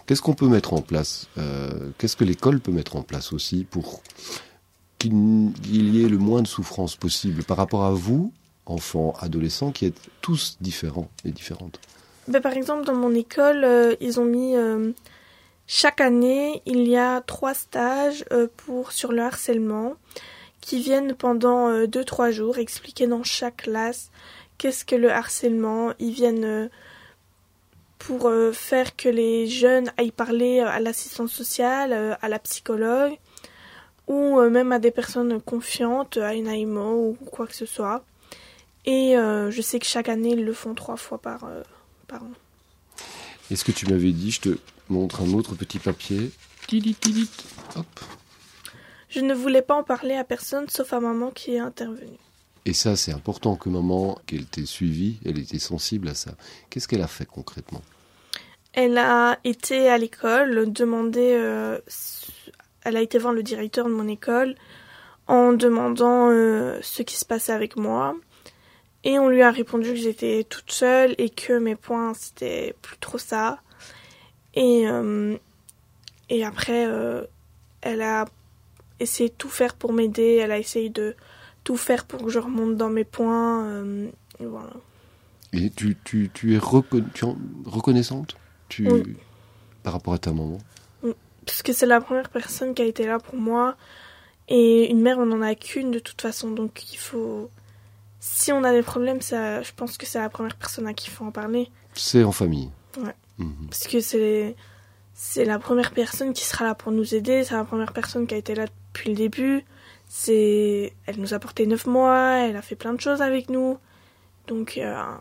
Qu'est-ce qu'on peut mettre en place qu'est-ce que l'école peut mettre en place aussi pour qu'il y ait le moins de souffrance possible par rapport à vous, enfants, adolescents, qui êtes tous différents et différentes? Par exemple, dans mon école, ils ont mis... chaque année, il y a 3 stages sur le harcèlement qui viennent pendant 2-3 jours expliquer dans chaque classe qu'est-ce que le harcèlement. Ils viennent pour faire que les jeunes aillent parler à l'assistante sociale, à la psychologue ou même à des personnes confiantes, à une AMO ou quoi que ce soit. Et je sais que chaque année, ils le font 3 fois par an. Est-ce que tu m'avais dit, je te montre un autre petit papier. Hop. Je ne voulais pas en parler à personne, sauf à maman qui est intervenue. Et ça, c'est important que maman, qu'elle t'ait suivi, elle était sensible à ça. Qu'est-ce qu'elle a fait concrètement? Elle a été à l'école, elle a été voir le directeur de mon école en demandant ce qui se passait avec moi. Et on lui a répondu que j'étais toute seule et que mes points, c'était plus trop ça. Et après, elle a essayé de tout faire pour m'aider. Elle a essayé de tout faire pour que je remonte dans mes points. Et voilà. Et tu es reconnaissante Oui. Par rapport à ta maman? Parce que c'est la première personne qui a été là pour moi. Et une mère, on n'en a qu'une de toute façon. Donc il faut... Si on a des problèmes, je pense que c'est la première personne à qui il faut en parler. C'est en famille. Ouais. Parce que c'est la première personne qui sera là pour nous aider. C'est la première personne qui a été là depuis le début. Elle nous a porté 9 mois. Elle a fait plein de choses avec nous. Donc...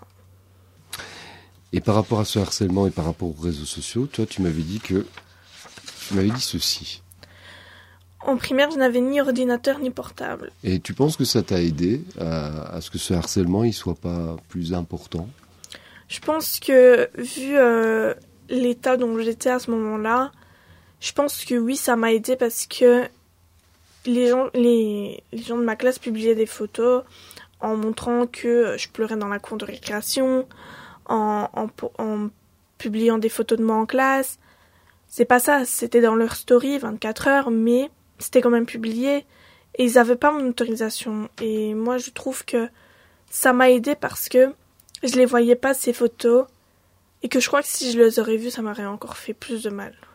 Et par rapport à ce harcèlement et par rapport aux réseaux sociaux, toi, tu m'avais dit ceci. En primaire, je n'avais ni ordinateur ni portable. Et tu penses que ça t'a aidé à ce que ce harcèlement il soit pas plus important? Je pense que, vu l'état dont j'étais à ce moment-là, je pense que oui, ça m'a aidé parce que les gens de ma classe publiaient des photos en montrant que je pleurais dans la cour de récréation, en publiant des photos de moi en classe. C'est pas ça, c'était dans leur story 24 heures, mais c'était quand même publié et ils avaient pas mon autorisation. Et moi, je trouve que ça m'a aidé parce que je les voyais pas, ces photos, et que je crois que si je les aurais vues, ça m'aurait encore fait plus de mal.